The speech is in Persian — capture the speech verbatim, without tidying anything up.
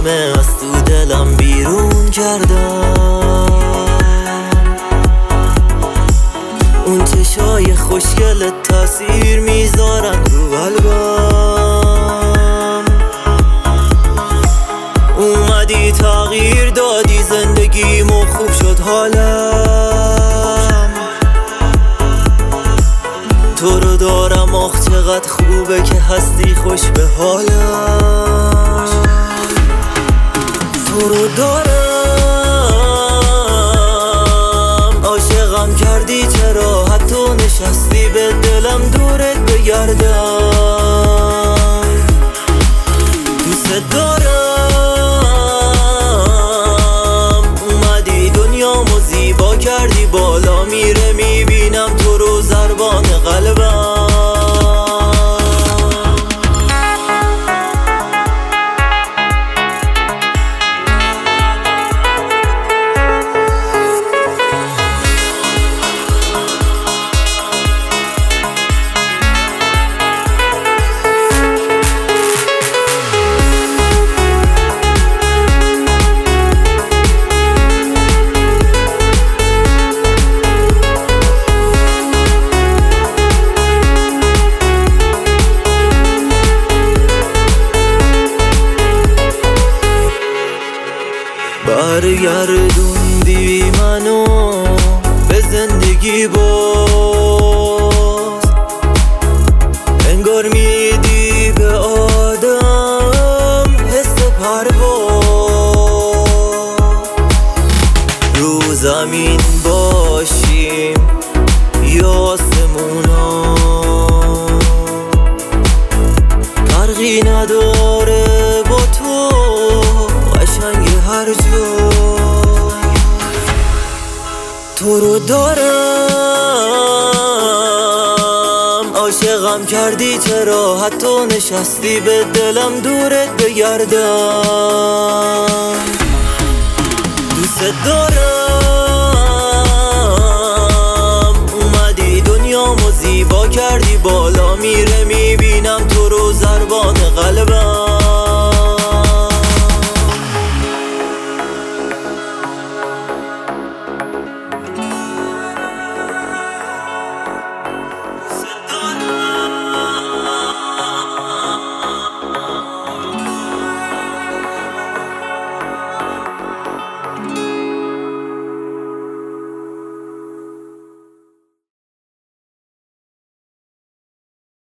همه از تو دلم بیرون کردم. اون چشای خوشگلت تاثیر میذارن رو قلبم. اومدی تغییر دادی زندگیمو، خوب شد حالم. تو رو دارم آخ چقدر خوبه که هستی خوش به حالم. تو رو دارم عاشقم کردی، چرا حتی نشستی به دلم دورت بگردم. دوست دارم اومدی دنیامو زیبا کردی، بالا میره میبینم تو رو ضربان قلبم. برگردوندی منو به زندگی باز، انگار میدی به آدم حس پرواز. رو زمین باشیم یا آسمونا، فرقی نداره با تو قشنگ هر جا. تو رو دارم عاشقم کردی، چرا حتی نشستی به دلم دورت بگردم. دوست دارم اومدی دنیامو زیبا کردی، بالا میره میبینم تو رو ضربان قلبم.